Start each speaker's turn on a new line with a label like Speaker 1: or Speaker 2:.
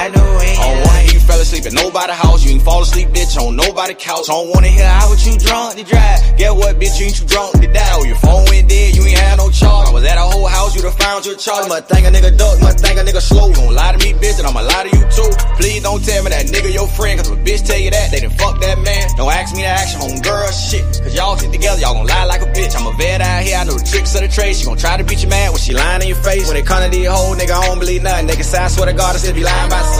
Speaker 1: I know when you
Speaker 2: don't wanna hear you fell asleep at nobody's house. You ain't fall asleep, bitch, on nobody's couch. I don't wanna hear how what you drunk to drive. Get what, bitch, you ain't too drunk to die. Oh, your phone went dead, you ain't had no charge. I was at a whole house, you'd have found your charge. Must think a nigga duck, must think a nigga slow. You gon' lie to me, bitch, and I'ma lie to you too. Please don't tell me that nigga your friend, cause if a bitch tell you that, they done fuck that man. Don't ask me to ask your home girl shit, cause y'all sit together, y'all gon' lie like a bitch. I'm a vet out here, I know the tricks of the trade. She gon' try to beat you mad when she lying in your face. When it come to these hoes, nigga, I don't believe nothing. Nigga say I swear to God, I still be lying by